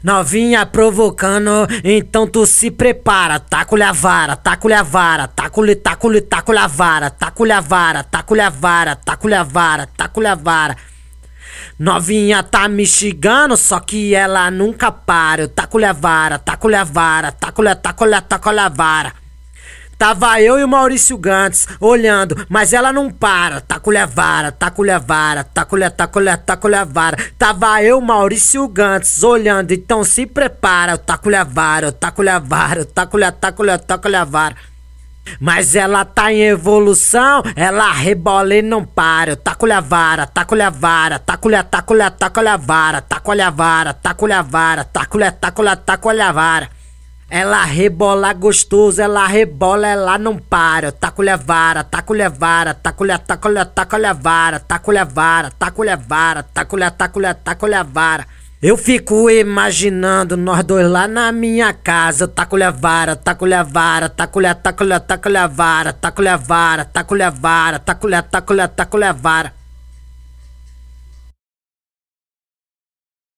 Novinha provocando, então tu se prepara. Taco-lhe a vara, taco-lhe a vara, taco-lhe, taco-lhe, taco-lhe a vara, taco-lhe a vara, taco-lhe a vara, taco-lhe a vara, taco-lhe a vara. Novinha tá me xingando, só que ela nunca para. Eu taco-lhe a vara, taco-lhe a vara, taco-lhe, taco-lhe, taco-lhe a vara. Tava eu e o Maurício Gantz olhando, mas ela não para. Taco-lhe a vara, taco-lhe a vara, taco-lhe, taco-lhe, taco-lhe a vara. Tava eu, Maurício Gantz, olhando, então se prepara. Eu taco-lhe a vara, eu taco-lhe a vara, eu taco-lhe, taco-lhe, taco-lhe a vara. Mas ela tá em evolução, ela rebola e não para. Eu taco-lhe a vara, taco-lhe a vara, taco-lhe, taco-lhe, taco-lhe a vara, taco-lhe a vara, taco-lhe a vara, taco-lhe, taco-lhe, taco-lhe a vara. Ela rebola gostoso, ela rebola, ela não para. Eu taco-lhe a vara, taco-lhe a vara, taco-lhe, taco-lhe, taco-lhe a vara, taco-lhe a vara, taco-lhe a vara, taco-lhe, taco-lhe, taco-lhe a vara. Eu fico imaginando nós dois lá na minha casa. Eu taco-lhe a vara, taco-lhe a vara, taco-lhe, taco-lhe, taco-lhe a vara, taco-lhe a vara, taco-lhe a vara, taco-lhe, taco-lhe, taco-lhe a vara.